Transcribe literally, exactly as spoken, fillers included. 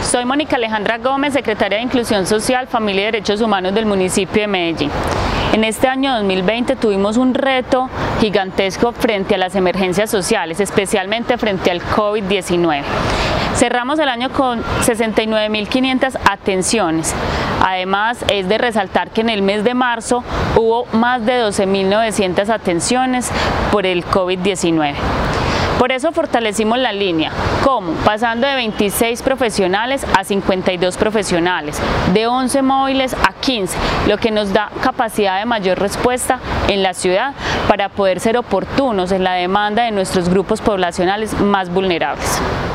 Soy Mónica Alejandra Gómez, secretaria de Inclusión Social, Familia y Derechos Humanos del municipio de Medellín. En este año dos mil veinte tuvimos un reto gigantesco frente a las emergencias sociales, especialmente frente al COVID diecinueve. Cerramos el año con sesenta y nueve mil quinientas atenciones. Además, es de resaltar que en el mes de marzo hubo más de doce mil novecientas atenciones por el COVID diecinueve. Por eso fortalecimos la línea, ¿cómo? Pasando de veintiséis profesionales a cincuenta y dos profesionales, de once móviles a quince, lo que nos da capacidad de mayor respuesta en la ciudad para poder ser oportunos en la demanda de nuestros grupos poblacionales más vulnerables.